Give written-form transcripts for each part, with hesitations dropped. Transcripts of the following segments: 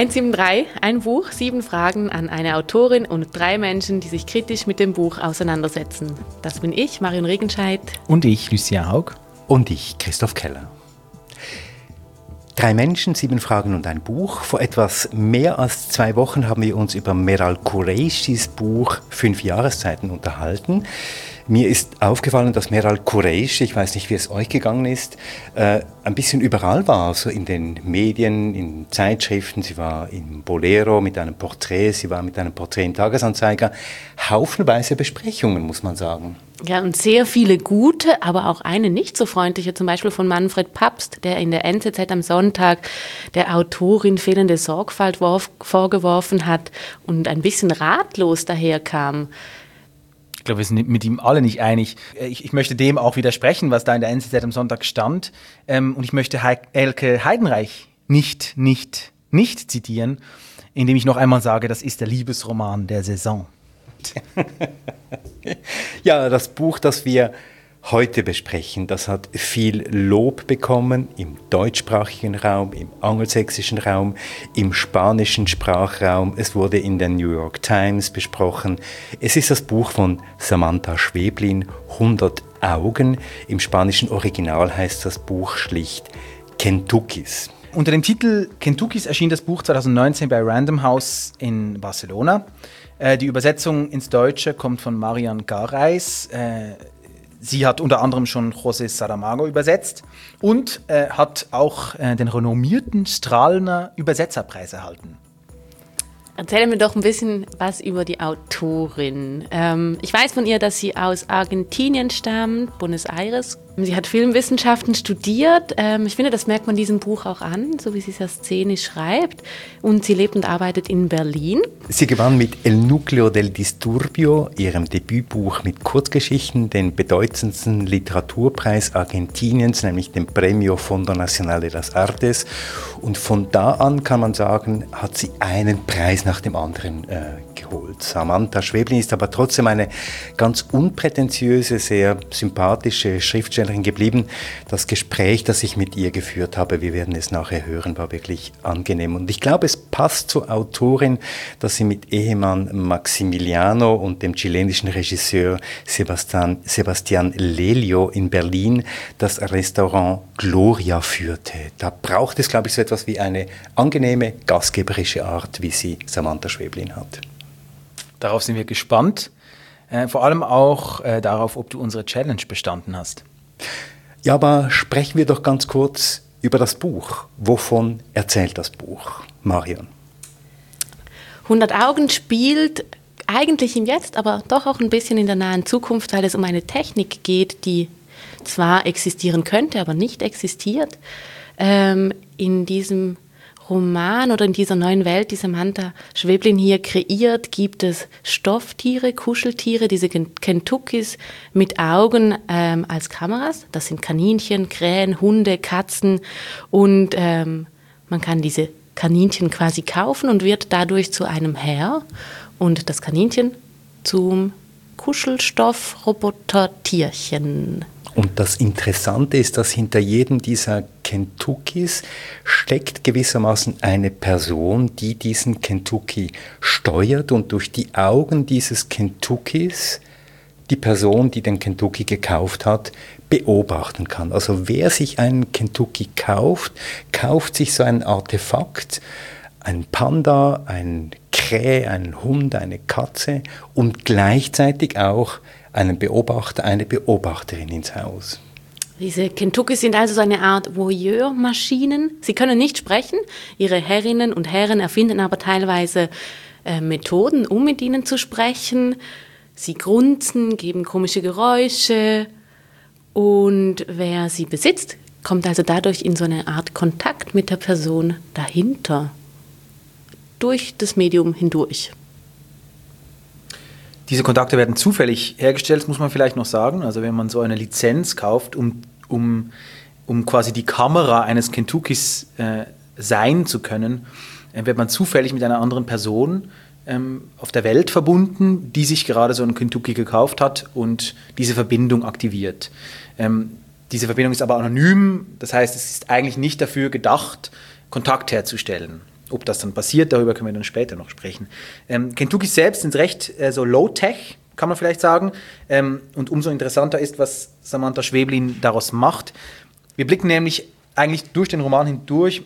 173, ein Buch, 7 Fragen an eine Autorin und 3 Menschen, die sich kritisch mit dem Buch auseinandersetzen. Das bin ich, Marion Regenscheidt. Und ich, Lucien Haug. Und ich, Christoph Keller. 3 Menschen, 7 Fragen und ein Buch. Vor etwas mehr als 2 Wochen haben wir uns über Meral Qureishis Buch 5 Jahreszeiten unterhalten. Mir ist aufgefallen, dass Meral Qureishi, ich weiß nicht, wie es euch gegangen ist, ein bisschen überall war, so in den Medien, in Zeitschriften. Sie war im Bolero mit einem Porträt, sie war mit einem Porträt im Tagesanzeiger. Haufenweise Besprechungen, muss man sagen. Ja, und sehr viele gute, aber auch eine nicht so freundliche, zum Beispiel von Manfred Pabst, der in der NZZ am Sonntag der Autorin fehlende Sorgfalt vorgeworfen hat und ein bisschen ratlos daherkam. Ich glaube, wir sind mit ihm alle nicht einig. Ich möchte dem auch widersprechen, was da in der NZZ am Sonntag stand. Und ich möchte Elke Heidenreich nicht zitieren, indem ich noch einmal sage, das ist der Liebesroman der Saison. Ja, das Buch, das wir heute besprechen, das hat viel Lob bekommen im deutschsprachigen Raum, im angelsächsischen Raum, im spanischen Sprachraum. Es wurde in der New York Times besprochen. Es ist das Buch von Samantha Schweblin, 100 Augen. Im spanischen Original heißt das Buch schlicht Kentuckis. Unter dem Titel Kentuckis erschien das Buch 2019 bei Random House in Barcelona. Die Übersetzung ins Deutsche kommt von Marian Gareis. Sie hat unter anderem schon José Saramago übersetzt und hat auch den renommierten Strahlener Übersetzerpreis erhalten. Erzähl mir doch ein bisschen was über die Autorin. Ich weiß von ihr, dass sie aus Argentinien stammt, Buenos Aires. Sie hat Filmwissenschaften studiert. Ich finde, das merkt man diesem Buch auch an, so wie sie es ja szenisch schreibt. Und sie lebt und arbeitet in Berlin. Sie gewann mit El Núcleo del Disturbio, ihrem Debütbuch mit Kurzgeschichten, den bedeutendsten Literaturpreis Argentiniens, nämlich den Premio Fondo Nacional de las Artes. Und von da an, kann man sagen, hat sie einen Preis nach dem anderen geholt. Samantha Schweblin ist aber trotzdem eine ganz unprätentiöse, sehr sympathische Schriftstellerin geblieben. Das Gespräch, das ich mit ihr geführt habe, wir werden es nachher hören, war wirklich angenehm. Und ich glaube, es passt zur Autorin, dass sie mit Ehemann Maximiliano und dem chilenischen Regisseur Sebastián Lelio in Berlin das Restaurant Gloria führte. Da braucht es, glaube ich, so etwas wie eine angenehme, gastgeberische Art, wie sie Samantha Schweblin hat. Darauf sind wir gespannt. Vor allem auch darauf, ob du unsere Challenge bestanden hast. Ja, aber sprechen wir doch ganz kurz über das Buch. Wovon erzählt das Buch, Marion? 100 Augen spielt eigentlich im Jetzt, aber doch auch ein bisschen in der nahen Zukunft, weil es um eine Technik geht, die zwar existieren könnte, aber nicht existiert. In diesem Roman oder in dieser neuen Welt, die Samantha Schweblin hier kreiert, gibt es Stofftiere, Kuscheltiere, diese Kentuckis mit Augen als Kameras. Das sind Kaninchen, Krähen, Hunde, Katzen und man kann diese Kaninchen quasi kaufen und wird dadurch zu einem Herr und das Kaninchen zum Kuschelstoff-Roboter-Tierchen. Und das Interessante ist, dass hinter jedem dieser Kentuckis steckt gewissermaßen eine Person, die diesen Kentucky steuert und durch die Augen dieses Kentuckis die Person, die den Kentucky gekauft hat, beobachten kann. Also wer sich einen Kentucky kauft, kauft sich so ein Artefakt, ein Panda, ein Krähe, einen Hund, eine Katze und gleichzeitig auch einen Beobachter, eine Beobachterin ins Haus. Diese Kentuckys sind also so eine Art Voyeur-Maschinen. Sie können nicht sprechen. Ihre Herrinnen und Herren erfinden aber teilweise Methoden, um mit ihnen zu sprechen. Sie grunzen, geben komische Geräusche. Und wer sie besitzt, kommt also dadurch in so eine Art Kontakt mit der Person dahinter. Durch das Medium hindurch. Diese Kontakte werden zufällig hergestellt, muss man vielleicht noch sagen. Also wenn man so eine Lizenz kauft, um quasi die Kamera eines Kentuckys sein zu können, wird man zufällig mit einer anderen Person auf der Welt verbunden, die sich gerade so einen Kentucky gekauft hat und diese Verbindung aktiviert. Diese Verbindung ist aber anonym, das heißt, es ist eigentlich nicht dafür gedacht, Kontakt herzustellen. Ob das dann passiert, darüber können wir dann später noch sprechen. Kentuckys selbst sind recht so low-tech, kann man vielleicht sagen. Und umso interessanter ist, was Samantha Schweblin daraus macht. Wir blicken nämlich eigentlich durch den Roman hindurch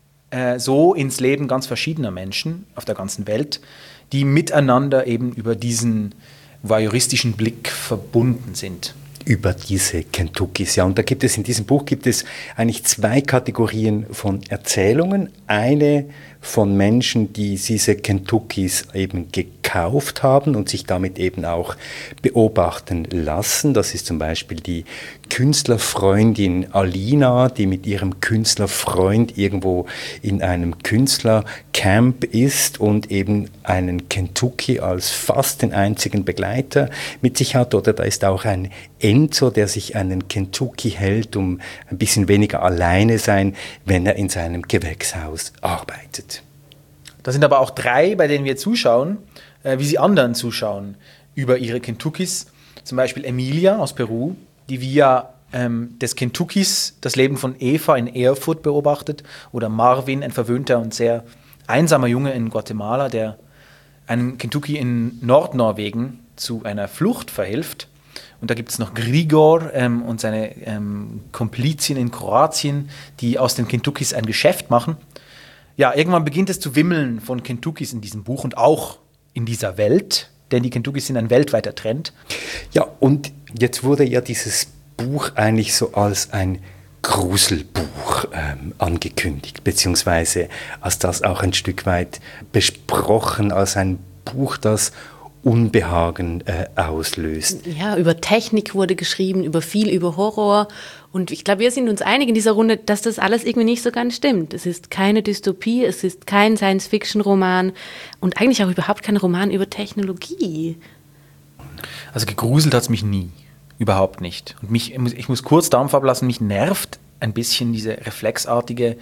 so ins Leben ganz verschiedener Menschen auf der ganzen Welt, die miteinander eben über diesen voyeuristischen Blick verbunden sind. Über diese Kentuckys. Ja, und da gibt es in diesem Buch eigentlich 2 Kategorien von Erzählungen. Eine von Menschen, die diese Kentuckys eben gekauft haben und sich damit eben auch beobachten lassen. Das ist zum Beispiel die Künstlerfreundin Alina, die mit ihrem Künstlerfreund irgendwo in einem Künstlercamp ist und eben einen Kentucky als fast den einzigen Begleiter mit sich hat. Oder da ist auch ein Enzo, der sich einen Kentucky hält, um ein bisschen weniger alleine sein, wenn er in seinem Gewächshaus arbeitet. Da sind aber auch 3, bei denen wir zuschauen, wie sie anderen zuschauen über ihre Kentuckys. Zum Beispiel Emilia aus Peru, die via des Kentuckys das Leben von Eva in Erfurt beobachtet. Oder Marvin, ein verwöhnter und sehr einsamer Junge in Guatemala, der einem Kentucky in Nordnorwegen zu einer Flucht verhilft. Und da gibt es noch Grigor und seine Komplizien in Kroatien, die aus den Kentuckys ein Geschäft machen. Ja, irgendwann beginnt es zu wimmeln von Kentuckys in diesem Buch und auch in dieser Welt, denn die Kentuckys sind ein weltweiter Trend. Ja, und jetzt wurde ja dieses Buch eigentlich so als ein Gruselbuch angekündigt, beziehungsweise als das auch ein Stück weit besprochen, als ein Buch, das Unbehagen auslöst. Ja, über Technik wurde geschrieben, über Horror. Und ich glaube, wir sind uns einig in dieser Runde, dass das alles irgendwie nicht so ganz stimmt. Es ist keine Dystopie, es ist kein Science-Fiction-Roman und eigentlich auch überhaupt kein Roman über Technologie. Also gegruselt hat es mich nie. Überhaupt nicht. Und ich muss kurz Dampf ablassen, mich nervt ein bisschen diese reflexartige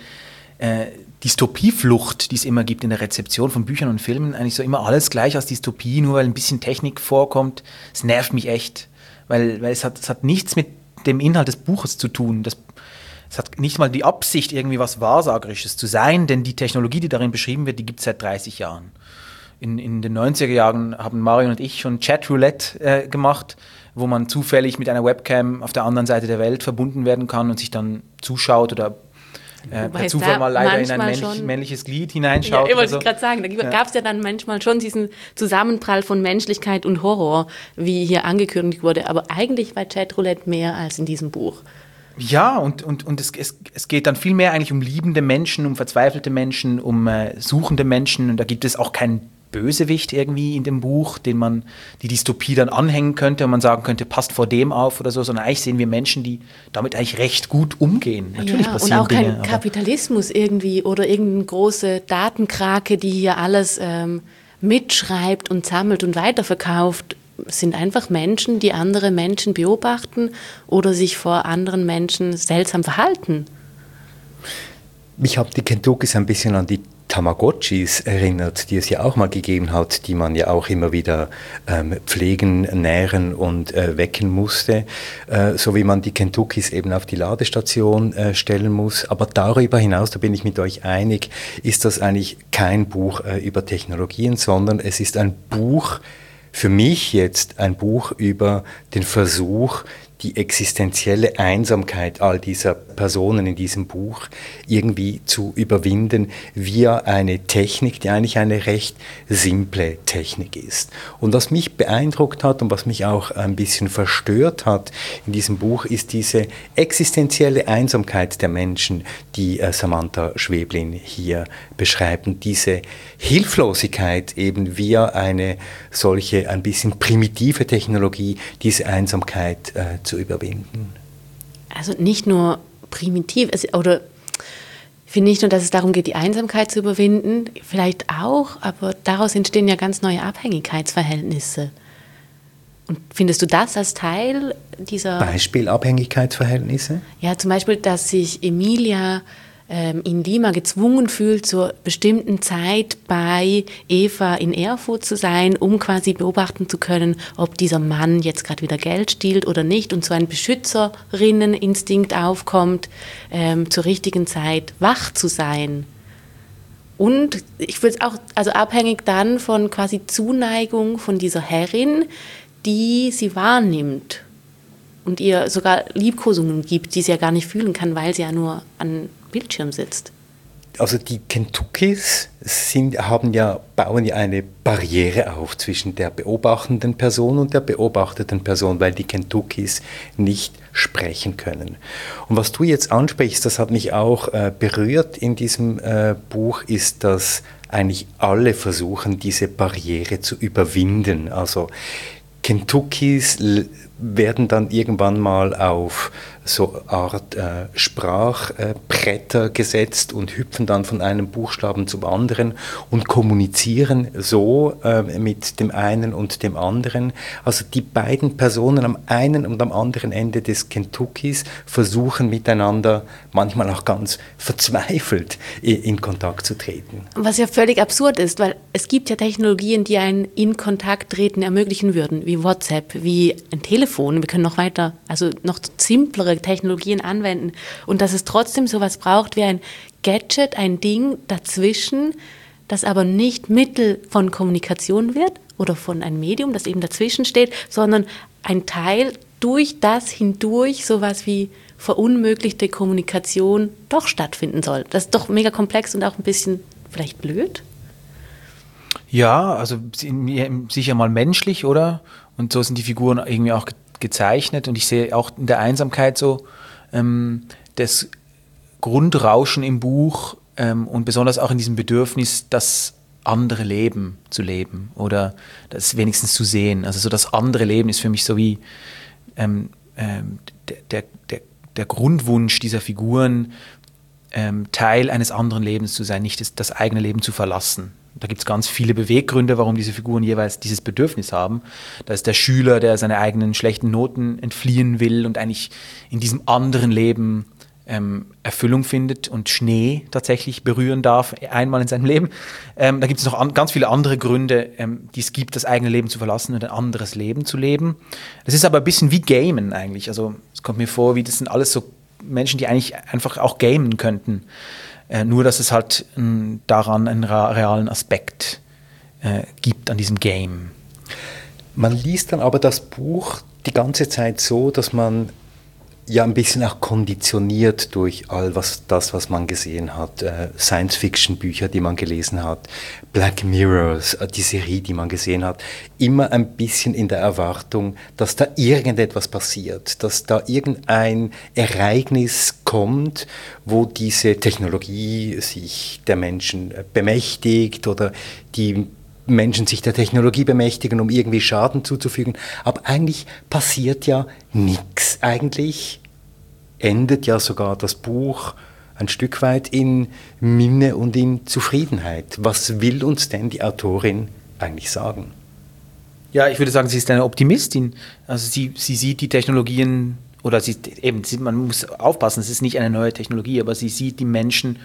Dystopieflucht, die es immer gibt in der Rezeption von Büchern und Filmen. Eigentlich so immer alles gleich als Dystopie, nur weil ein bisschen Technik vorkommt. Es nervt mich echt, weil es hat nichts mit dem Inhalt des Buches zu tun. Es hat nicht mal die Absicht, irgendwie was Wahrsagerisches zu sein, denn die Technologie, die darin beschrieben wird, die gibt es seit 30 Jahren. In den 90er Jahren haben Marion und ich schon Chatroulette gemacht, wo man zufällig mit einer Webcam auf der anderen Seite der Welt verbunden werden kann und sich dann zuschaut oder per Zufall mal leider in ein männliches Glied hineinschaut. Ja, ich wollte gerade sagen, da gab es ja dann manchmal schon diesen Zusammenprall von Menschlichkeit und Horror, wie hier angekündigt wurde. Aber eigentlich war Chatroulette mehr als in diesem Buch. Ja, und es geht dann viel mehr eigentlich um liebende Menschen, um verzweifelte Menschen, um suchende Menschen. Und da gibt es auch keinen Bösewicht irgendwie in dem Buch, den man die Dystopie dann anhängen könnte und man sagen könnte, passt vor dem auf oder so, sondern eigentlich sehen wir Menschen, die damit eigentlich recht gut umgehen. Natürlich passieren und auch Dinge, kein Kapitalismus irgendwie oder irgendeine große Datenkrake, die hier alles mitschreibt und sammelt und weiterverkauft. Es sind einfach Menschen, die andere Menschen beobachten oder sich vor anderen Menschen seltsam verhalten. Mich hat die Kentuckys ein bisschen an die Tamagotchis erinnert, die es ja auch mal gegeben hat, die man ja auch immer wieder pflegen, nähren und wecken musste, so wie man die Kentuckys eben auf die Ladestation stellen muss. Aber darüber hinaus, da bin ich mit euch einig, ist das eigentlich kein Buch über Technologien, sondern es ist ein Buch, für mich jetzt ein Buch über den Versuch, die existenzielle Einsamkeit all dieser Personen in diesem Buch irgendwie zu überwinden via eine Technik, die eigentlich eine recht simple Technik ist. Und was mich beeindruckt hat und was mich auch ein bisschen verstört hat in diesem Buch, ist diese existenzielle Einsamkeit der Menschen, die Samantha Schweblin hier beschreibt. Und diese Hilflosigkeit eben via eine solche ein bisschen primitive Technologie, diese Einsamkeit zu überwinden. Also nicht nur primitiv, oder ich finde nicht nur, dass es darum geht, die Einsamkeit zu überwinden, vielleicht auch, aber daraus entstehen ja ganz neue Abhängigkeitsverhältnisse. Und findest du das als Teil dieser... Beispiel Abhängigkeitsverhältnisse? Ja, zum Beispiel, dass sich Emilia in Lima gezwungen fühlt, zur bestimmten Zeit bei Eva in Erfurt zu sein, um quasi beobachten zu können, ob dieser Mann jetzt gerade wieder Geld stiehlt oder nicht und so ein Beschützerinneninstinkt aufkommt, zur richtigen Zeit wach zu sein. Und ich würde es auch, also abhängig dann von quasi Zuneigung von dieser Herrin, die sie wahrnimmt und ihr sogar Liebkosungen gibt, die sie ja gar nicht fühlen kann, weil sie ja nur an Bildschirm sitzt. Also die Kentuckys bauen ja eine Barriere auf zwischen der beobachtenden Person und der beobachteten Person, weil die Kentuckys nicht sprechen können. Und was du jetzt ansprichst, das hat mich auch berührt in diesem Buch, ist, dass eigentlich alle versuchen, diese Barriere zu überwinden. Also Kentuckys werden dann irgendwann mal auf so Art Sprachbretter gesetzt und hüpfen dann von einem Buchstaben zum anderen und kommunizieren so mit dem einen und dem anderen. Also die beiden Personen am einen und am anderen Ende des Kentuckys versuchen miteinander manchmal auch ganz verzweifelt in Kontakt zu treten. Was ja völlig absurd ist, weil es gibt ja Technologien, die einen in Kontakt treten ermöglichen würden, wie WhatsApp, wie ein Telefon. Wir können noch weiter, also noch simplere Technologien anwenden. Und dass es trotzdem sowas braucht wie ein Gadget, ein Ding dazwischen, das aber nicht Mittel von Kommunikation wird oder von einem Medium, das eben dazwischen steht, sondern ein Teil durch das hindurch sowas wie verunmöglichte Kommunikation doch stattfinden soll. Das ist doch mega komplex und auch ein bisschen vielleicht blöd. Ja, also sicher mal menschlich, oder? Und so sind die Figuren irgendwie auch gezeichnet. Und ich sehe auch in der Einsamkeit so das Grundrauschen im Buch und besonders auch in diesem Bedürfnis, das andere Leben zu leben oder das wenigstens zu sehen. Also so das andere Leben ist für mich so wie der Grundwunsch dieser Figuren, Teil eines anderen Lebens zu sein, nicht das eigene Leben zu verlassen. Da gibt es ganz viele Beweggründe, warum diese Figuren jeweils dieses Bedürfnis haben. Da ist der Schüler, der seine eigenen schlechten Noten entfliehen will und eigentlich in diesem anderen Leben Erfüllung findet und Schnee tatsächlich berühren darf, einmal in seinem Leben. Da gibt es noch ganz viele andere Gründe, die es gibt, das eigene Leben zu verlassen und ein anderes Leben zu leben. Das ist aber ein bisschen wie Gamen eigentlich. Also es kommt mir vor, wie das sind alles so Menschen, die eigentlich einfach auch gamen könnten. Nur, dass es halt daran einen realen Aspekt gibt an diesem Game. Man liest dann aber das Buch die ganze Zeit so, dass man ja ein bisschen auch konditioniert durch was man gesehen hat. Science-Fiction-Bücher, die man gelesen hat, Black Mirrors, die Serie, die man gesehen hat. Immer ein bisschen in der Erwartung, dass da irgendetwas passiert, dass da irgendein Ereignis kommt, wo diese Technologie sich der Menschen bemächtigt oder die Menschen sich der Technologie bemächtigen, um irgendwie Schaden zuzufügen. Aber eigentlich passiert ja nichts. Eigentlich endet ja sogar das Buch ein Stück weit in Minne und in Zufriedenheit. Was will uns denn die Autorin eigentlich sagen? Ja, ich würde sagen, sie ist eine Optimistin. Also sie sieht die Technologien, oder man muss aufpassen, es ist nicht eine neue Technologie, aber sie sieht die Menschen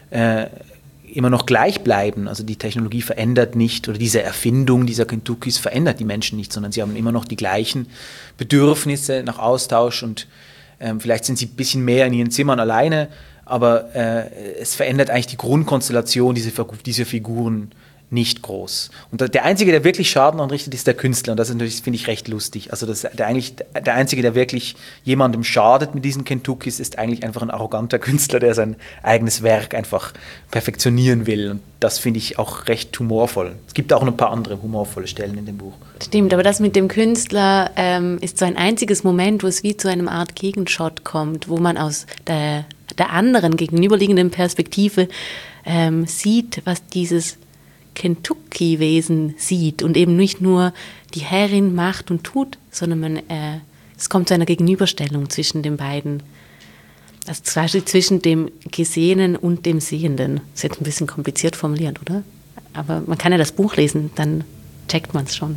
immer noch gleich bleiben. Also die Technologie verändert nicht, oder diese Erfindung dieser Kentuckys verändert die Menschen nicht, sondern sie haben immer noch die gleichen Bedürfnisse nach Austausch und vielleicht sind sie ein bisschen mehr in ihren Zimmern alleine, aber es verändert eigentlich die Grundkonstellation dieser Figuren nicht groß. Und der Einzige, der wirklich Schaden anrichtet, ist der Künstler. Und das ist natürlich, finde ich, recht lustig. Also der Einzige, der wirklich jemandem schadet mit diesen Kentuckys, ist eigentlich einfach ein arroganter Künstler, der sein eigenes Werk einfach perfektionieren will. Und das finde ich auch recht humorvoll. Es gibt auch noch ein paar andere humorvolle Stellen in dem Buch. Stimmt, aber das mit dem Künstler ist so ein einziges Moment, wo es wie zu einem Art Gegenshot kommt, wo man aus der anderen gegenüberliegenden Perspektive sieht, was dieses Kentucky-Wesen sieht und eben nicht nur die Herrin macht und tut, sondern es kommt zu einer Gegenüberstellung zwischen den beiden. Also zum Beispiel zwischen dem Gesehenen und dem Sehenden. Das ist jetzt ein bisschen kompliziert formuliert, oder? Aber man kann ja das Buch lesen, dann checkt man es schon.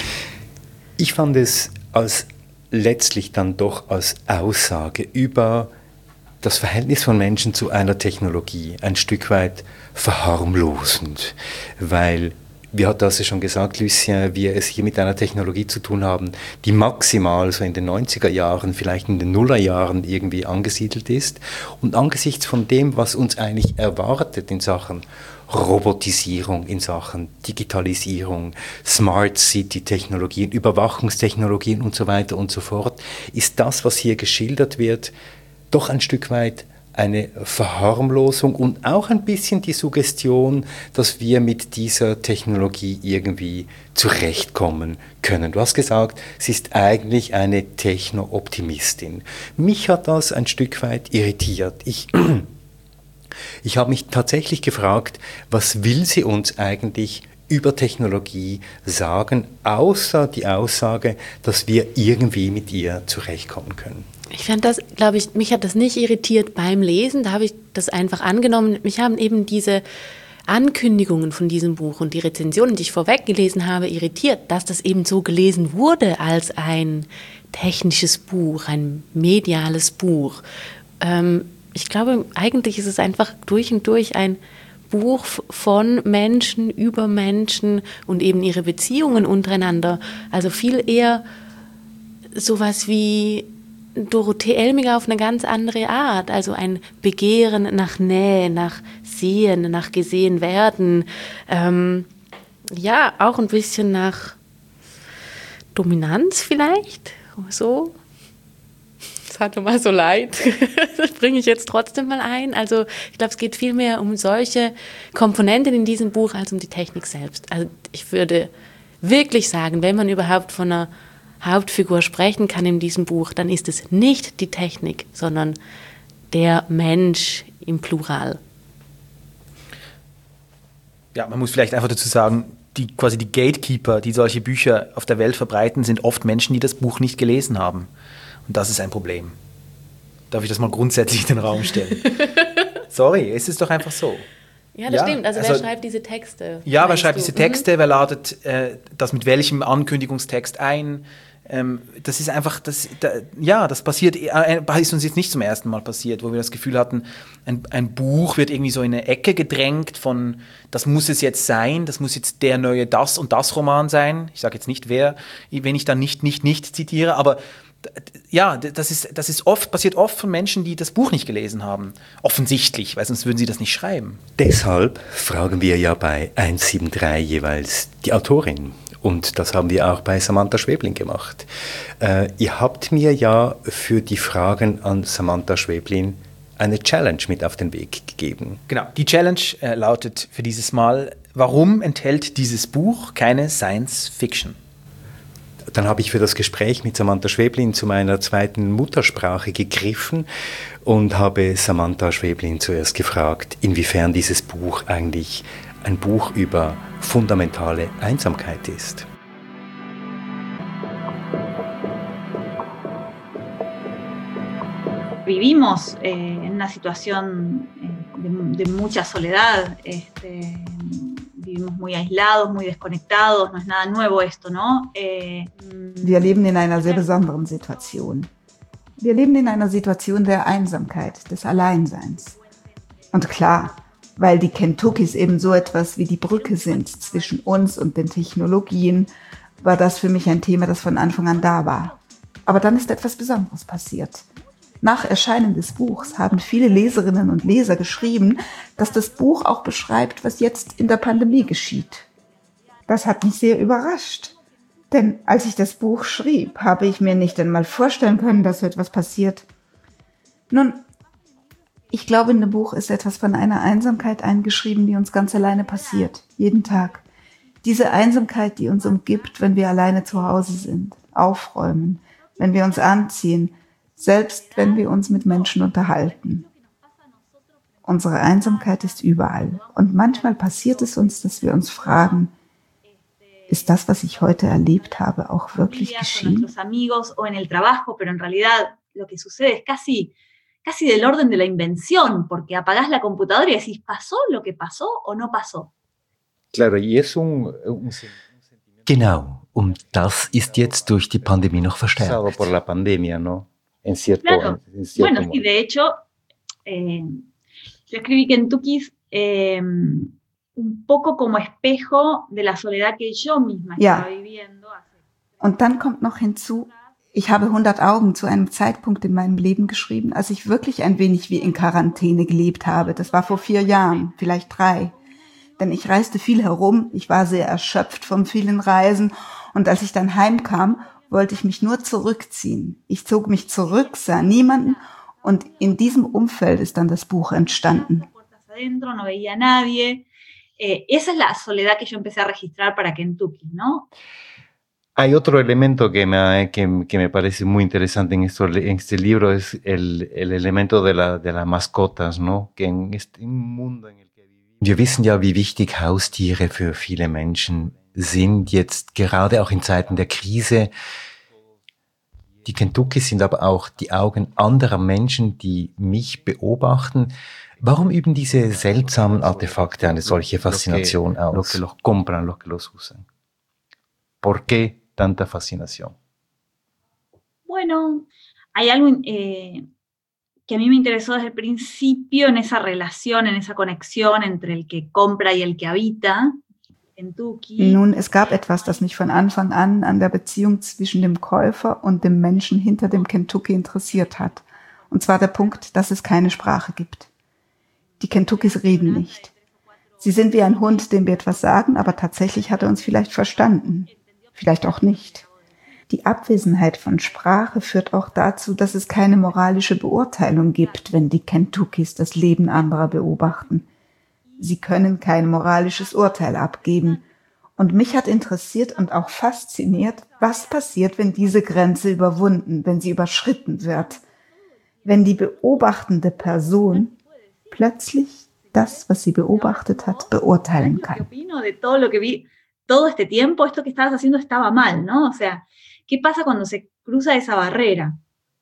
Ich fand es letztlich dann doch als Aussage über das Verhältnis von Menschen zu einer Technologie ein Stück weit verharmlosend, weil wie hat das schon gesagt, Lucien, wir es hier mit einer Technologie zu tun haben, die maximal so in den 90er Jahren, vielleicht in den Nullerjahren irgendwie angesiedelt ist. Und angesichts von dem, was uns eigentlich erwartet in Sachen Robotisierung, in Sachen Digitalisierung, Smart City-Technologien, Überwachungstechnologien und so weiter und so fort, ist das, was hier geschildert wird, doch ein Stück weit eine Verharmlosung und auch ein bisschen die Suggestion, dass wir mit dieser Technologie irgendwie zurechtkommen können. Du hast gesagt, sie ist eigentlich eine Techno-Optimistin. Mich hat das ein Stück weit irritiert. Ich habe mich tatsächlich gefragt, was will sie uns eigentlich über Technologie sagen, außer die Aussage, dass wir irgendwie mit ihr zurechtkommen können. Ich fand das, glaube ich, mich hat das nicht irritiert beim Lesen, da habe ich das einfach angenommen. Mich haben eben diese Ankündigungen von diesem Buch und die Rezensionen, die ich vorweg gelesen habe, irritiert, dass das eben so gelesen wurde als ein technisches Buch, ein mediales Buch. Ich glaube, eigentlich ist es einfach durch und durch ein Buch von Menschen über Menschen und eben ihre Beziehungen untereinander. Also viel eher sowas wie Dorothee Elmiger auf eine ganz andere Art, also ein Begehren nach Nähe, nach Sehen, nach gesehen werden, ja, auch ein bisschen nach Dominanz vielleicht, so. Das hat mir mal so leid, das bringe ich jetzt trotzdem mal ein. Also ich glaube, es geht viel mehr um solche Komponenten in diesem Buch als um die Technik selbst. Also ich würde wirklich sagen, wenn man überhaupt von einer Hauptfigur sprechen kann in diesem Buch, dann ist es nicht die Technik, sondern der Mensch im Plural. Ja, man muss vielleicht einfach dazu sagen, quasi die Gatekeeper, die solche Bücher auf der Welt verbreiten, sind oft Menschen, die das Buch nicht gelesen haben. Und das ist ein Problem. Darf ich das mal grundsätzlich in den Raum stellen? Sorry, es ist doch einfach so. Ja, das stimmt. Also wer schreibt diese Texte? Ja, wer schreibt diese Texte? Wer ladet das mit welchem Ankündigungstext ein? Das ist einfach, das passiert, ist uns jetzt nicht zum ersten Mal passiert, wo wir das Gefühl hatten, ein Buch wird irgendwie so in eine Ecke gedrängt von, das muss es jetzt sein, das muss jetzt der neue Das- und Das-Roman sein. Ich sage jetzt nicht wer, wenn ich dann nicht zitiere, aber ja, das ist passiert oft von Menschen, die das Buch nicht gelesen haben. Offensichtlich, weil sonst würden sie das nicht schreiben. Deshalb fragen wir ja bei 173 jeweils die Autorin. Und das haben wir auch bei Samantha Schweblin gemacht. Ihr habt mir ja für die Fragen an Samantha Schweblin eine Challenge mit auf den Weg gegeben. Genau, die Challenge lautet für dieses Mal, warum enthält dieses Buch keine Science Fiction? Dann habe ich für das Gespräch mit Samantha Schweblin zu meiner zweiten Muttersprache gegriffen und habe Samantha Schweblin zuerst gefragt, inwiefern dieses Buch eigentlich ein Buch über fundamentale Einsamkeit ist. Vivimos en una situación de mucha soledad, vivimos muy aislados, muy desconectados, no es nada nuevo esto, ¿no? Wir leben in einer sehr besonderen Situation. Wir leben in einer Situation der Einsamkeit, des Alleinseins. Und klar, weil die Kentuckys eben so etwas wie die Brücke sind zwischen uns und den Technologien, war das für mich ein Thema, das von Anfang an da war. Aber dann ist etwas Besonderes passiert. Nach Erscheinen des Buchs haben viele Leserinnen und Leser geschrieben, dass das Buch auch beschreibt, was jetzt in der Pandemie geschieht. Das hat mich sehr überrascht. Denn als ich das Buch schrieb, habe ich mir nicht einmal vorstellen können, dass so etwas passiert. Nun, ich glaube, in dem Buch ist etwas von einer Einsamkeit eingeschrieben, die uns ganz alleine passiert, jeden Tag. Diese Einsamkeit, die uns umgibt, wenn wir alleine zu Hause sind, aufräumen, wenn wir uns anziehen, selbst wenn wir uns mit Menschen unterhalten. Unsere Einsamkeit ist überall. Und manchmal passiert es uns, dass wir uns fragen, ist das, was ich heute erlebt habe, auch wirklich geschehen? Casi del orden de la invención, porque apagás la computadora y decís, ¿pasó lo que pasó o no pasó? Genau, und das ist jetzt durch die Pandemie noch verstärkt. Claro, bueno, sí, de hecho, yo escribí Kentuckys un poco como espejo de la soledad que yo misma estaba viviendo. Und dann kommt noch hinzu, ich habe 100 Augen zu einem Zeitpunkt in meinem Leben geschrieben, als ich wirklich ein wenig wie in Quarantäne gelebt habe. Das war vor 4 Jahren, vielleicht 3. Denn ich reiste viel herum, ich war sehr erschöpft von vielen Reisen und als ich dann heimkam, wollte ich mich nur zurückziehen. Ich zog mich zurück, sah niemanden und in diesem Umfeld ist dann das Buch entstanden. Esa es la soledad que yo empecé a registrar para Kentucky, ¿no? Hay otro elemento que me parece muy interesante en este libro, es el elemento de las mascotas, ¿no? Que en este mundo en el que vivimos. Wir wissen ja, wie wichtig Haustiere für viele Menschen sind, jetzt gerade auch in Zeiten der Krise. Die Kentuckys sind aber auch die Augen anderer Menschen, die mich beobachten. Warum üben diese seltsamen Artefakte eine solche Faszination aus? Los que los compran, los que los usan. ¿Por qué tanta fascinación? Bueno, hay algo que a mí me interesó desde el principio en esa relación, en esa conexión entre el que compra y el que habita. Kentucky. Nun, es gab etwas, das mich von Anfang an der Beziehung zwischen dem Käufer und dem Menschen hinter dem Kentucky interessiert hat. Und zwar der Punkt, dass es keine Sprache gibt. Die Kentuckys reden nicht. Sie sind wie ein Hund, dem wir etwas sagen, aber tatsächlich hat er uns vielleicht verstanden. Vielleicht auch nicht. Die Abwesenheit von Sprache führt auch dazu, dass es keine moralische Beurteilung gibt, wenn die Kentuckys das Leben anderer beobachten. Sie können kein moralisches Urteil abgeben. Und mich hat interessiert und auch fasziniert, was passiert, wenn diese Grenze überwunden, wenn sie überschritten wird. Wenn die beobachtende Person plötzlich das, was sie beobachtet hat, beurteilen kann. Todo este tiempo esto que estabas haciendo estaba mal, ¿no? O sea, ¿qué pasa cuando se cruza esa barrera?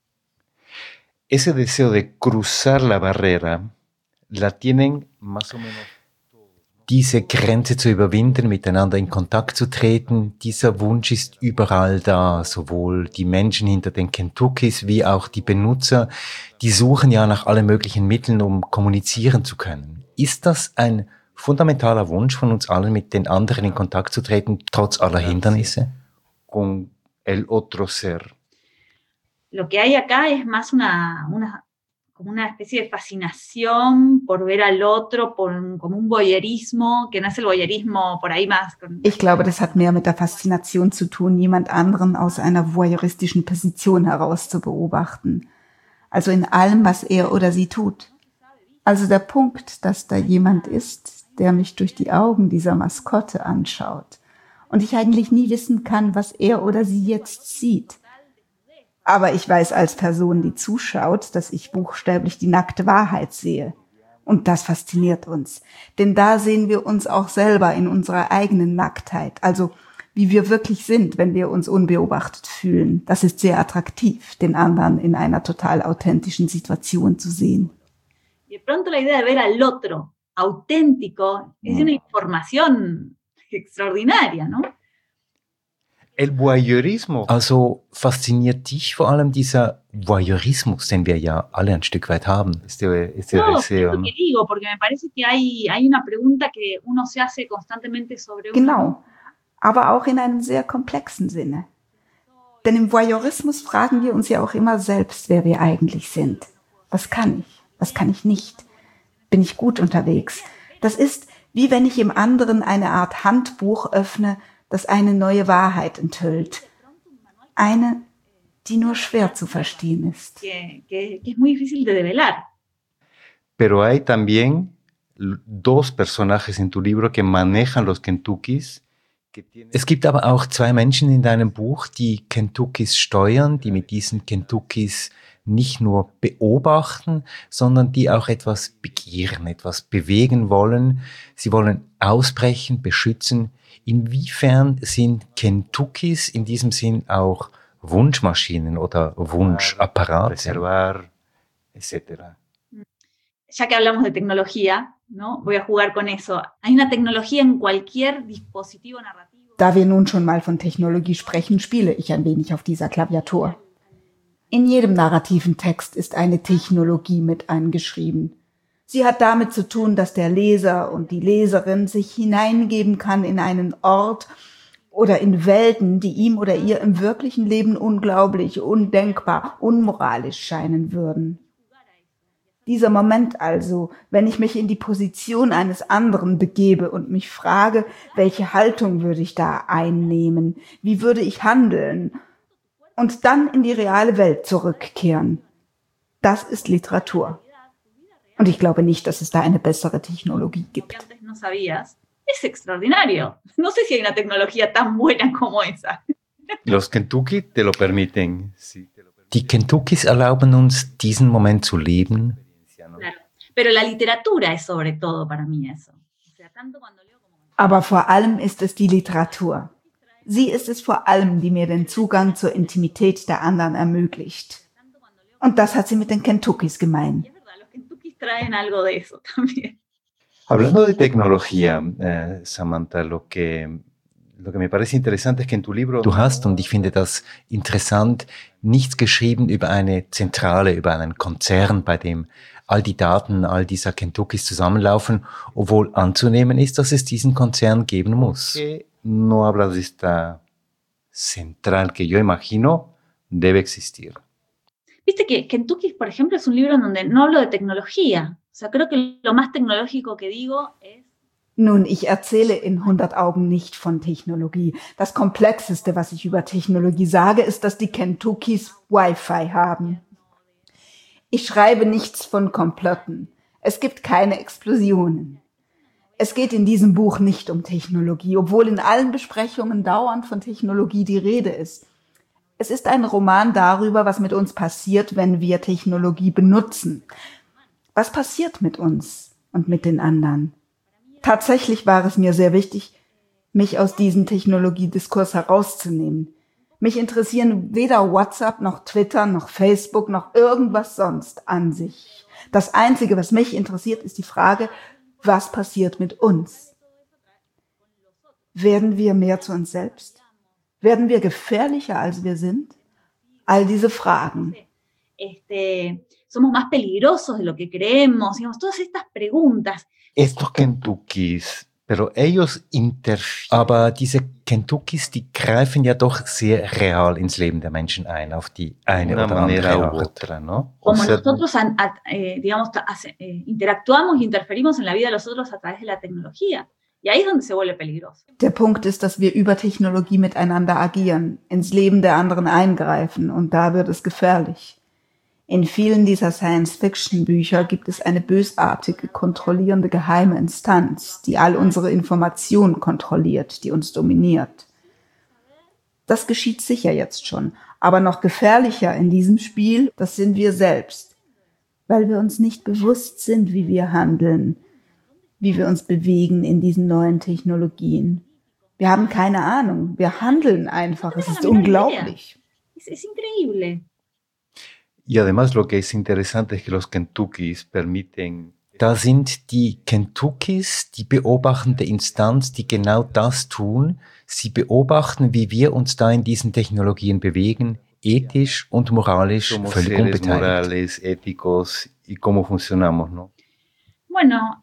Ese deseo de cruzar la barrera, la tienen más o menos. Diese Grenze zu überwinden, miteinander in Kontakt zu treten, dieser Wunsch ist überall da. Sowohl die Menschen hinter den Kentuckys wie auch die Benutzer, die suchen ja nach allen möglichen Mitteln, um kommunizieren zu können. Ist das ein fundamentaler Wunsch von uns allen, mit den anderen in Kontakt zu treten, trotz aller Hindernisse? Con el otro ser. Lo que hay acá es más como una especie de fascinación por ver al otro, como un voyeurismo, que no es el voyeurismo por ahí más. Ich glaube, das hat mehr mit der Faszination zu tun, jemand anderen aus einer voyeuristischen Position heraus zu beobachten. Also in allem, was er oder sie tut. Also der Punkt, dass da jemand ist, der mich durch die Augen dieser Maskotte anschaut und ich eigentlich nie wissen kann, was er oder sie jetzt sieht. Aber ich weiß als Person, die zuschaut, dass ich buchstäblich die nackte Wahrheit sehe. Und das fasziniert uns. Denn da sehen wir uns auch selber in unserer eigenen Nacktheit. Also wie wir wirklich sind, wenn wir uns unbeobachtet fühlen. Das ist sehr attraktiv, den anderen in einer total authentischen Situation zu sehen. De pronto la idea de ver al otro auténtico es una información extraordinaria, ¿no? El voyeurismo. Also fasziniert dich vor allem dieser Voyeurismus, den wir ja alle ein Stück weit haben. No, es lo que digo, porque me parece que hay una pregunta que uno se hace constantemente sobre uno. Genau, aber auch in einem sehr komplexen Sinne. Denn im Voyeurismus fragen wir uns ja auch immer selbst, wer wir eigentlich sind. Was kann ich? Was kann ich nicht? Bin ich gut unterwegs? Das ist, wie wenn ich im anderen eine Art Handbuch öffne, das eine neue Wahrheit enthüllt. Eine, die nur schwer zu verstehen ist. Que es muy difícil de develar. Pero hay también 2 personajes en tu libro que manejan los Kentuckys. Es gibt aber auch 2 Menschen in deinem Buch, die Kentuckys steuern, die mit diesen Kentuckys nicht nur beobachten, sondern die auch etwas begehren, etwas bewegen wollen. Sie wollen ausbrechen, beschützen. Inwiefern sind Kentuckys in diesem Sinn auch Wunschmaschinen oder Wunschapparate? Reservar, etc. Ya que hablamos de tecnología, ¿no? Voy a jugar con eso. Hay una tecnología en cualquier dispositivo narrativo. Da wir nun schon mal von Technologie sprechen, spiele ich ein wenig auf dieser Klaviatur. In jedem narrativen Text ist eine Technologie mit eingeschrieben. Sie hat damit zu tun, dass der Leser und die Leserin sich hineingeben kann in einen Ort oder in Welten, die ihm oder ihr im wirklichen Leben unglaublich, undenkbar, unmoralisch scheinen würden. Dieser Moment also, wenn ich mich in die Position eines anderen begebe und mich frage, welche Haltung würde ich da einnehmen, wie würde ich handeln und dann in die reale Welt zurückkehren, das ist Literatur. Und ich glaube nicht, dass es da eine bessere Technologie gibt. Es extraordinario. No sé si hay una tecnología tan buena como esa. Los Kentucky te lo permiten. Die Kentuckys erlauben uns, diesen Moment zu leben. Claro. Pero la literatura es sobre todo para mí eso. O sea, tanto cuando leo como... Aber vor allem ist es die Literatur. Sie ist es vor allem, die mir den Zugang zur Intimität der anderen ermöglicht. Und das hat sie mit den Kentuckys gemein. Traen algo de eso también. Hablando de tecnología, Samantha, lo que me parece interesante es que en tu libro du hast, und ich finde das interessant, nichts geschrieben über eine Zentrale, über einen Konzern, bei dem all die Daten all dieser Kentuckys zusammenlaufen, obwohl anzunehmen ist, dass es diesen Konzern geben muss. No hablas de esta central que yo imagino debe existir. Viste que Kentucky, por ejemplo, es un libro en donde no hablo de tecnología. O sea, creo que lo más tecnológico que digo es... Nun, ich erzähle in 100 Augen nicht von Technologie. Das Komplexeste, was ich über Technologie sage, ist, dass die Kentuckys Wi-Fi haben. Ich schreibe nichts von Komplotten. Es gibt keine Explosionen. Es geht in diesem Buch nicht um Technologie, obwohl in allen Besprechungen dauernd von Technologie die Rede ist. Es ist ein Roman darüber, was mit uns passiert, wenn wir Technologie benutzen. Was passiert mit uns und mit den anderen? Tatsächlich war es mir sehr wichtig, mich aus diesem Technologiediskurs herauszunehmen. Mich interessieren weder WhatsApp noch Twitter noch Facebook noch irgendwas sonst an sich. Das Einzige, was mich interessiert, ist die Frage, was passiert mit uns? Werden wir mehr zu uns selbst? Werden wir gefährlicher, als wir sind? All diese Fragen. Somos más peligrosos de lo que creemos, digamos, todas estas preguntas. Estos Kentuckys, pero ellos aber diese Kentuckys, die greifen ja doch sehr real ins Leben der Menschen ein, auf die eine oder andere Art, ¿no? Como nosotros, digamos, interactuamos y interferimos en la vida de los otros a través de la tecnología. Y ahí es donde se vuelve peligroso. Der Punkt ist, dass wir über Technologie miteinander agieren, ins Leben der anderen eingreifen und da wird es gefährlich. In vielen dieser Science-Fiction-Bücher gibt es eine bösartige, kontrollierende geheime Instanz, die all unsere Informationen kontrolliert, die uns dominiert. Das geschieht sicher jetzt schon, aber noch gefährlicher in diesem Spiel, das sind wir selbst, weil wir uns nicht bewusst sind, wie wir handeln, wie wir uns bewegen in diesen neuen Technologien. Wir haben keine Ahnung, wir handeln einfach, es ist unglaublich. Es increíble. Y además lo que es interesante es que los Kentuckys permiten... Da sind die Kentuckys die beobachtende Instanz, die genau das tun. Sie beobachten, wie wir uns da in diesen Technologien bewegen, ethisch und moralisch völlig unbeteiligt. Morales, éticos y cómo funcionamos, ¿no? Bueno,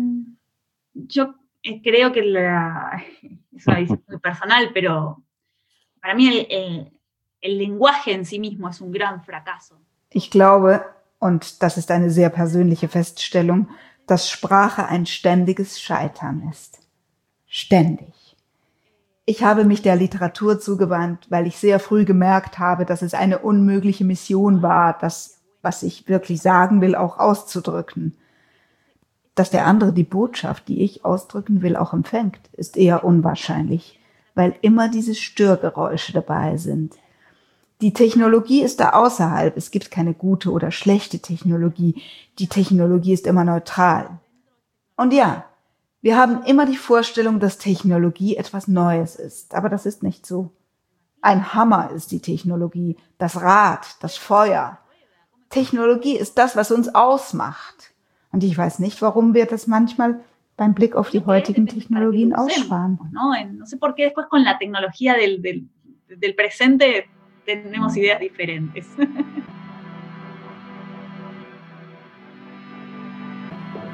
yo creo que es una visión muy personal, pero para mí el lenguaje en sí mismo es un gran fracaso. Ich glaube, und das ist eine sehr persönliche Feststellung, dass Sprache ein ständiges Scheitern ist. Ständig. Ich habe mich der Literatur zugewandt, weil ich sehr früh gemerkt habe, dass es eine unmögliche Mission war, das, was ich wirklich sagen will, auch auszudrücken. Dass der andere die Botschaft, die ich ausdrücken will, auch empfängt, ist eher unwahrscheinlich, weil immer diese Störgeräusche dabei sind. Die Technologie ist da außerhalb. Es gibt keine gute oder schlechte Technologie. Die Technologie ist immer neutral. Und ja, wir haben immer die Vorstellung, dass Technologie etwas Neues ist. Aber das ist nicht so. Ein Hammer ist die Technologie, das Rad, das Feuer. Technologie ist das, was uns ausmacht. Und ich weiß nicht, warum wir das manchmal beim Blick auf die heutigen Technologien aussparen. No sé por qué después con la tecnología del presente tenemos ideas diferentes.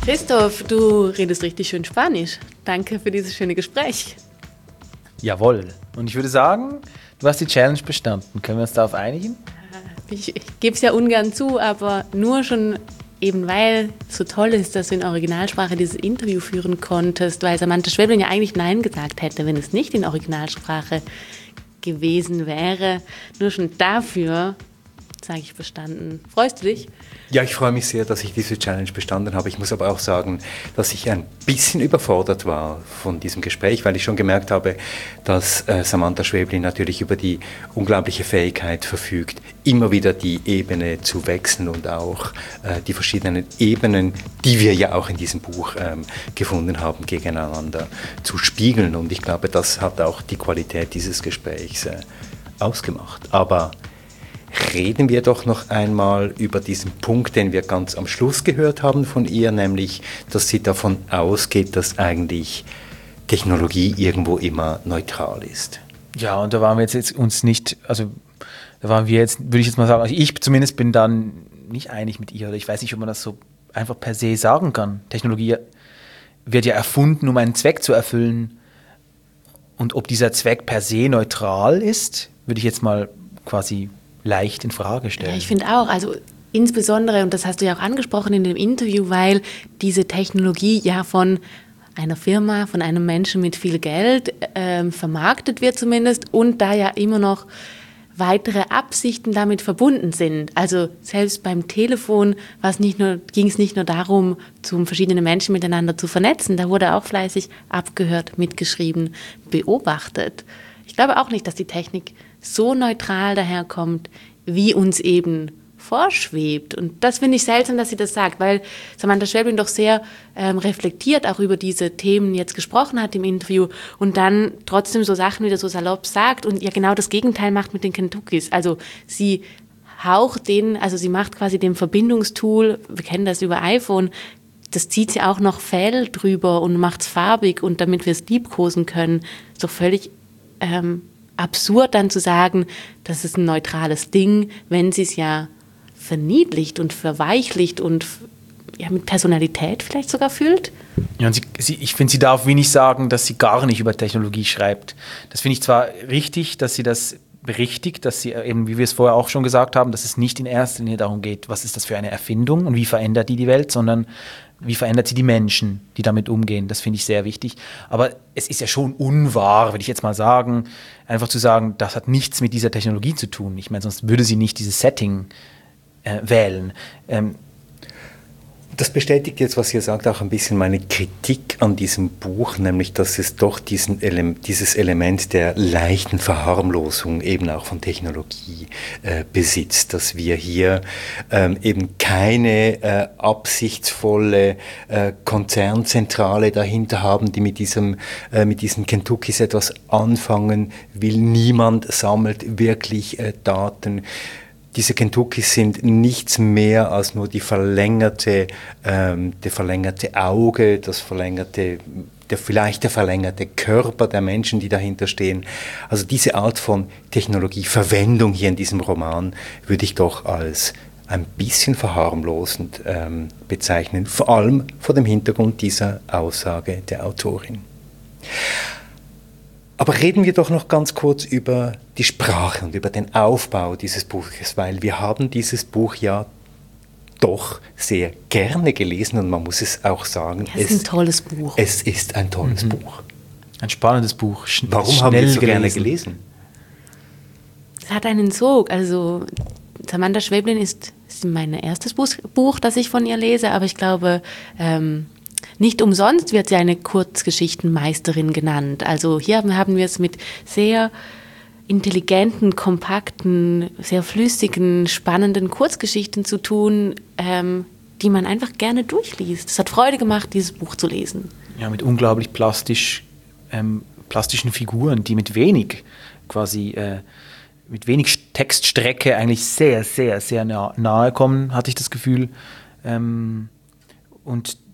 Christoph, du redest richtig schön Spanisch. Danke für dieses schöne Gespräch. Jawohl. Und ich würde sagen, du hast die Challenge bestanden. Können wir uns darauf einigen? Ich gebe es ja ungern zu, aber nur schon eben weil es so toll ist, dass du in Originalsprache dieses Interview führen konntest, weil Samantha Schweblin ja eigentlich Nein gesagt hätte, wenn es nicht in Originalsprache gewesen wäre. Nur schon dafür sage ich bestanden. Freust du dich? Ja, ich freue mich sehr, dass ich diese Challenge bestanden habe. Ich muss aber auch sagen, dass ich ein bisschen überfordert war von diesem Gespräch, weil ich schon gemerkt habe, dass Samantha Schweblin natürlich über die unglaubliche Fähigkeit verfügt, immer wieder die Ebene zu wechseln und auch die verschiedenen Ebenen, die wir ja auch in diesem Buch gefunden haben, gegeneinander zu spiegeln. Und ich glaube, das hat auch die Qualität dieses Gesprächs ausgemacht. Aber reden wir doch noch einmal über diesen Punkt, den wir ganz am Schluss gehört haben von ihr, nämlich, dass sie davon ausgeht, dass eigentlich Technologie irgendwo immer neutral ist. Ja, und da waren wir jetzt uns nicht, also da waren wir jetzt, würde ich jetzt mal sagen, also ich zumindest bin dann nicht einig mit ihr, oder ich weiß nicht, ob man das so einfach per se sagen kann. Technologie wird ja erfunden, um einen Zweck zu erfüllen, und ob dieser Zweck per se neutral ist, würde ich jetzt mal quasi leicht in Frage stellen. Ja, ich finde auch, also insbesondere, und das hast du ja auch angesprochen in dem Interview, weil diese Technologie ja von einer Firma, von einem Menschen mit viel Geld vermarktet wird zumindest, und da ja immer noch weitere Absichten damit verbunden sind. Also selbst beim Telefon ging es nicht nur darum, verschiedene Menschen miteinander zu vernetzen, da wurde auch fleißig abgehört, mitgeschrieben, beobachtet. Ich glaube auch nicht, dass die Technik so neutral daherkommt, wie uns eben vorschwebt. Und das finde ich seltsam, dass sie das sagt, weil Samantha Schweblin doch sehr reflektiert auch über diese Themen jetzt gesprochen hat im Interview und dann trotzdem so Sachen wieder so salopp sagt und ja genau das Gegenteil macht mit den Kentuckys. Also sie sie macht quasi dem Verbindungstool, wir kennen das über iPhone, das zieht sie auch noch Fell drüber und macht es farbig, und damit wir es liebkosen können, ist doch völlig absurd dann zu sagen, das ist ein neutrales Ding, wenn sie es ja verniedlicht und verweichlicht und ja, mit Personalität vielleicht sogar fühlt. Ja, und ich finde, sie darf wenig sagen, dass sie gar nicht über Technologie schreibt. Das finde ich zwar richtig, dass sie das berichtigt, dass sie eben, wie wir es vorher auch schon gesagt haben, dass es nicht in erster Linie darum geht, was ist das für eine Erfindung und wie verändert die Welt, sondern wie verändert sie die Menschen, die damit umgehen. Das finde ich sehr wichtig. Aber es ist ja schon unwahr, würde ich jetzt mal sagen, einfach zu sagen, das hat nichts mit dieser Technologie zu tun. Ich meine, sonst würde sie nicht dieses Setting wählen. Das bestätigt jetzt, was ihr sagt, auch ein bisschen meine Kritik an diesem Buch, nämlich, dass es doch dieses Element der leichten Verharmlosung eben auch von Technologie besitzt, dass wir hier eben keine absichtsvolle Konzernzentrale dahinter haben, die mit diesen Kentuckys etwas anfangen will. Niemand sammelt wirklich Daten. Diese Kentuckys sind nichts mehr als nur der verlängerte Auge, vielleicht der verlängerte Körper der Menschen, die dahinter stehen. Also diese Art von Technologieverwendung hier in diesem Roman würde ich doch als ein bisschen verharmlosend bezeichnen, vor allem vor dem Hintergrund dieser Aussage der Autorin. Aber reden wir doch noch ganz kurz über die Sprache und über den Aufbau dieses Buches, weil wir haben dieses Buch ja doch sehr gerne gelesen und man muss es auch sagen, ja, es ist ein tolles Buch. Es ist ein tolles Buch. Ein spannendes Buch. Warum haben wir es so gerne gelesen? Es hat einen Sog. Also Samantha Schweblin ist mein erstes Buch, das ich von ihr lese, aber ich glaube, nicht umsonst wird sie eine Kurzgeschichtenmeisterin genannt. Also hier haben wir es mit sehr intelligenten, kompakten, sehr flüssigen, spannenden Kurzgeschichten zu tun, die man einfach gerne durchliest. Es hat Freude gemacht, dieses Buch zu lesen. Ja, mit unglaublich plastischen Figuren, die mit wenig Textstrecke eigentlich sehr, sehr, sehr nahe kommen, hatte ich das Gefühl. Und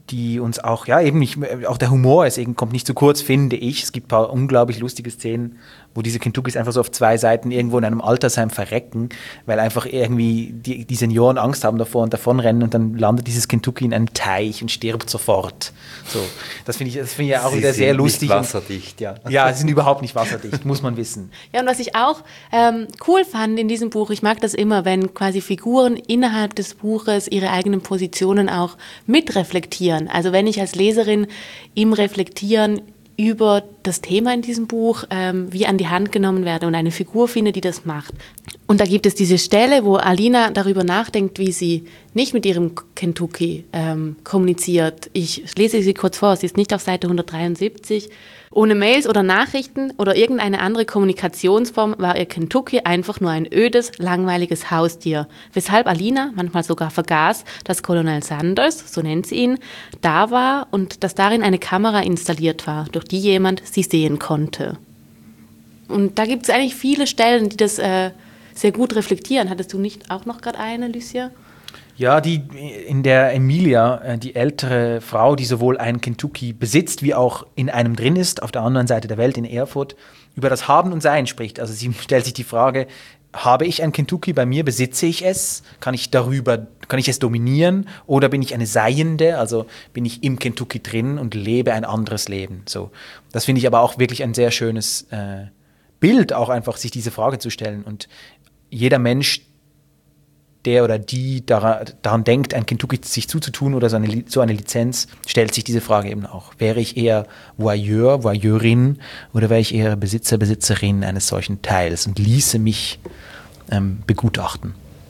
die uns auch, ja, eben nicht, auch der Humor ist, kommt nicht zu kurz, finde ich. Es gibt ein paar unglaublich lustige Szenen, wo diese Kentuckys einfach so auf 2 Seiten irgendwo in einem Altersheim verrecken, weil einfach irgendwie die Senioren Angst haben davor und davonrennen und dann landet dieses Kentucky in einem Teich und stirbt sofort. So, das finde ich ja auch wieder sehr lustig. Nicht wasserdicht, ja. Ja, sie sind überhaupt nicht wasserdicht, muss man wissen. Ja, und was ich auch cool fand in diesem Buch, ich mag das immer, wenn quasi Figuren innerhalb des Buches ihre eigenen Positionen auch mitreflektieren. Also wenn ich als Leserin im Reflektieren über das Thema in diesem Buch wie an die Hand genommen werde und eine Figur finde, die das macht. Und da gibt es diese Stelle, wo Alina darüber nachdenkt, wie sie nicht mit ihrem Kentucky kommuniziert. Ich lese sie kurz vor, sie ist nicht auf Seite 173. Ohne Mails oder Nachrichten oder irgendeine andere Kommunikationsform war ihr Kentucky einfach nur ein ödes, langweiliges Haustier, weshalb Alina manchmal sogar vergaß, dass Colonel Sanders, so nennt sie ihn, da war und dass darin eine Kamera installiert war, durch die jemand sie sehen konnte. Und da gibt es eigentlich viele Stellen, die das sehr gut reflektieren. Hattest du nicht auch noch gerade eine, Lucia? Ja, in der Emilia, die ältere Frau, die sowohl ein Kentucky besitzt, wie auch in einem drin ist, auf der anderen Seite der Welt in Erfurt, über das Haben und Sein spricht. Also sie stellt sich die Frage, habe ich ein Kentucky bei mir, besitze ich es, kann ich es dominieren oder bin ich eine Seiende, also bin ich im Kentucky drin und lebe ein anderes Leben. So, das finde ich aber auch wirklich ein sehr schönes Bild, auch einfach sich diese Frage zu stellen. Und jeder Mensch, der oder die daran denkt, ein Kentucky sich zuzutun oder so eine Lizenz, stellt sich diese Frage eben auch. Wäre ich eher Voyeur, Voyeurin oder wäre ich eher Besitzer, Besitzerin eines solchen Teils und ließe mich begutachten?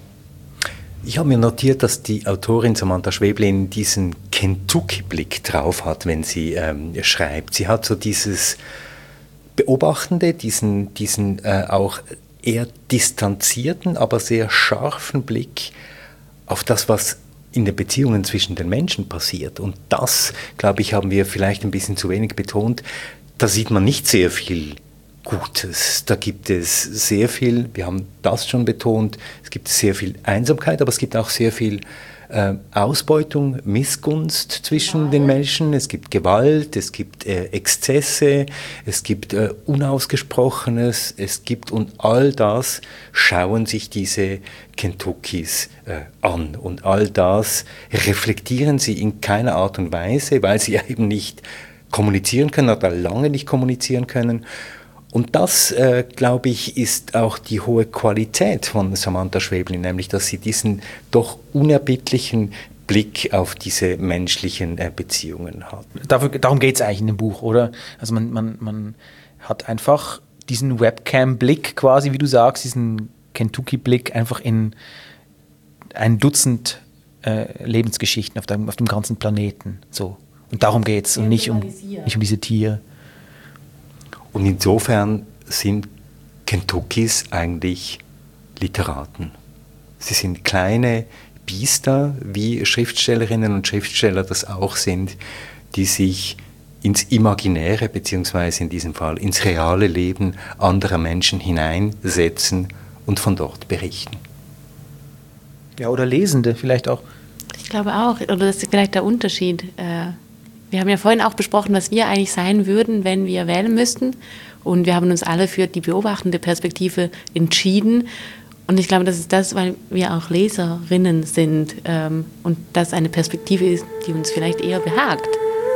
Ich habe mir notiert, dass die Autorin Samantha Schweblin diesen Kentucky-Blick drauf hat, wenn sie schreibt. Sie hat so dieses Beobachtende, diesen auch eher distanzierten, aber sehr scharfen Blick auf das, was in den Beziehungen zwischen den Menschen passiert. Und das, glaube ich, haben wir vielleicht ein bisschen zu wenig betont. Da sieht man nicht sehr viel Gutes. Da gibt es sehr viel, wir haben das schon betont, es gibt sehr viel Einsamkeit, aber es gibt auch sehr viel Ausbeutung, Missgunst zwischen den Menschen, es gibt Gewalt, es gibt Exzesse, es gibt Unausgesprochenes, es gibt und all das schauen sich diese Kentuckys an und all das reflektieren sie in keiner Art und Weise, weil sie eben nicht kommunizieren können oder lange nicht kommunizieren können. Und das, glaube ich, ist auch die hohe Qualität von Samantha Schweblin, nämlich, dass sie diesen doch unerbittlichen Blick auf diese menschlichen Beziehungen hat. Darum geht es eigentlich in dem Buch, oder? Also man hat einfach diesen Webcam-Blick quasi, wie du sagst, diesen Kentucky-Blick einfach in ein Dutzend Lebensgeschichten auf dem ganzen Planeten. So. Und darum geht es und nicht um diese Tiere. Und insofern sind Kentuckys eigentlich Literaten. Sie sind kleine Biester, wie Schriftstellerinnen und Schriftsteller das auch sind, die sich ins Imaginäre, beziehungsweise in diesem Fall ins reale Leben anderer Menschen hineinsetzen und von dort berichten. Ja, oder Lesende vielleicht auch. Ich glaube auch, oder das ist vielleicht der Unterschied. Wir haben ja vorhin auch besprochen, was wir eigentlich sein würden, wenn wir wählen müssten. Und wir haben uns alle für die beobachtende Perspektive entschieden. Und ich glaube, das ist das, weil wir auch Leserinnen sind und das eine Perspektive ist, die uns vielleicht eher behagt.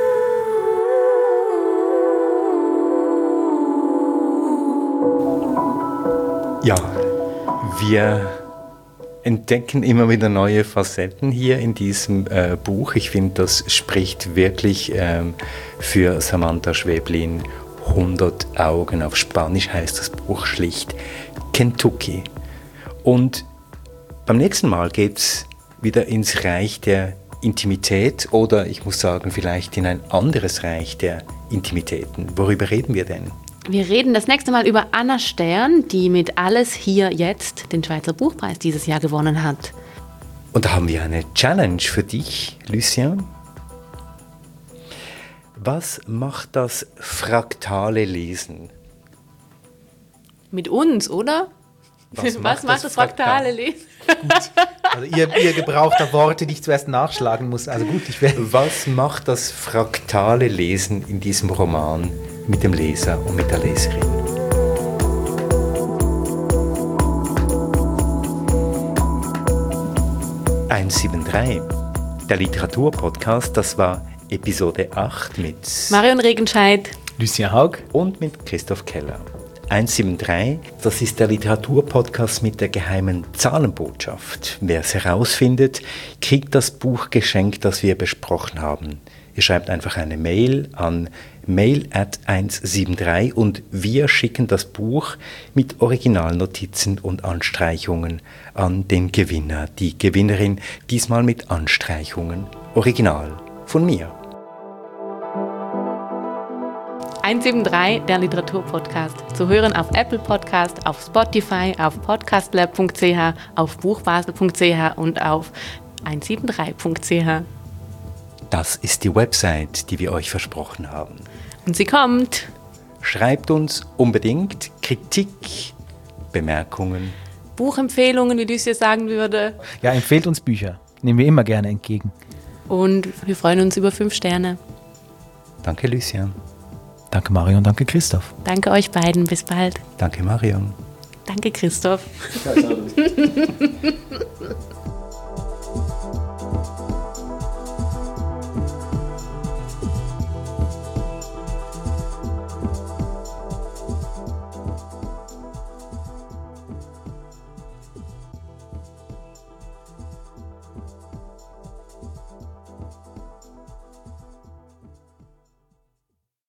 Ja, wir entdecken immer wieder neue Facetten hier in diesem Buch. Ich finde, das spricht wirklich für Samantha Schweblin. 100 Augen, auf Spanisch heißt das Buch schlicht Kentucky. Und beim nächsten Mal geht es wieder ins Reich der Intimität oder ich muss sagen, vielleicht in ein anderes Reich der Intimitäten. Worüber reden wir denn? Wir reden das nächste Mal über Anna Stern, die mit Alles hier jetzt den Schweizer Buchpreis dieses Jahr gewonnen hat. Und da haben wir eine Challenge für dich, Lucien. Was macht das fraktale Lesen? Mit uns, oder? Was macht das fraktale Lesen? Gut. Also ihr gebrauchter Worte, die ich zuerst nachschlagen muss. Also gut, Was macht das fraktale Lesen in diesem Roman mit dem Leser und mit der Leserin? «173», der Literaturpodcast, das war Episode 8 mit Marion Regenscheid, Lucien Haug und mit Christoph Keller. 173, das ist der Literaturpodcast mit der geheimen Zahlenbotschaft. Wer es herausfindet, kriegt das Buch geschenkt, das wir besprochen haben. Ihr schreibt einfach eine Mail an mail@173 und wir schicken das Buch mit Originalnotizen und Anstreichungen an den Gewinner, die Gewinnerin, diesmal mit Anstreichungen. Original von mir. 173, der Literaturpodcast. Zu hören auf Apple Podcast, auf Spotify, auf podcastlab.ch, auf buchbasel.ch und auf 173.ch. Das ist die Website, die wir euch versprochen haben. Und sie kommt. Schreibt uns unbedingt Kritik, Bemerkungen, Buchempfehlungen, wie Lucia sagen würde. Ja, empfehlt uns Bücher. Nehmen wir immer gerne entgegen. Und wir freuen uns über 5 Sterne. Danke, Lucien. Danke, Marion. Danke, Christoph. Danke euch beiden. Bis bald. Danke, Marion. Danke, Christoph.